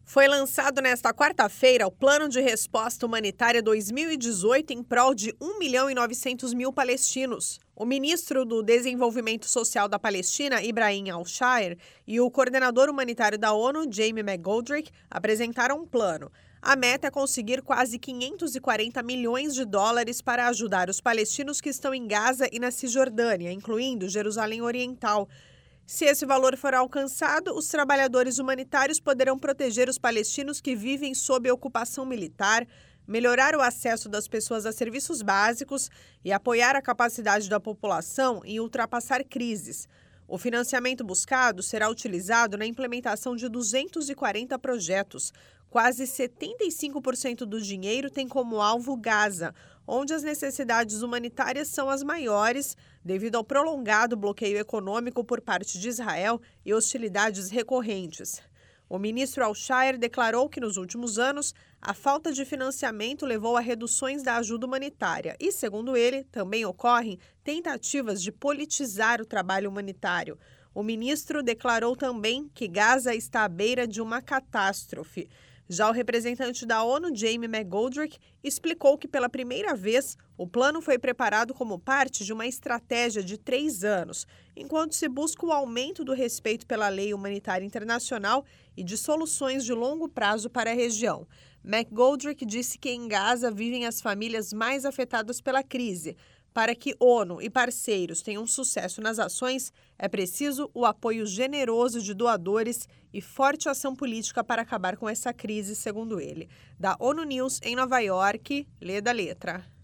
Foi lançado nesta quarta-feira o Plano de Resposta Humanitária 2018 em prol de 1.900.000 palestinos. O ministro do Desenvolvimento Social da Palestina, Ibrahim Al-Shayr, e o coordenador humanitário da ONU, Jamie McGoldrick, apresentaram um plano. A meta é conseguir quase 540 milhões de dólares para ajudar os palestinos que estão em Gaza e na Cisjordânia, incluindo Jerusalém Oriental. Se esse valor for alcançado, os trabalhadores humanitários poderão proteger os palestinos que vivem sob ocupação militar, melhorar o acesso das pessoas a serviços básicos e apoiar a capacidade da população em ultrapassar crises. O financiamento buscado será utilizado na implementação de 240 projetos. Quase 75% do dinheiro tem como alvo Gaza, onde as necessidades humanitárias são as maiores devido ao prolongado bloqueio econômico por parte de Israel e hostilidades recorrentes. O ministro Al-Shayr declarou que nos últimos anos a falta de financiamento levou a reduções da ajuda humanitária e, segundo ele, também ocorrem tentativas de politizar o trabalho humanitário. O ministro declarou também que Gaza está à beira de uma catástrofe. Já o representante da ONU, Jamie McGoldrick, explicou que pela primeira vez o plano foi preparado como parte de uma estratégia de 3 anos, enquanto se busca o aumento do respeito pela lei humanitária internacional e de soluções de longo prazo para a região. McGoldrick disse que em Gaza vivem as famílias mais afetadas pela crise. Para que ONU e parceiros tenham sucesso nas ações, é preciso o apoio generoso de doadores e forte ação política para acabar com essa crise, segundo ele. Da ONU News em Nova York, lê da letra.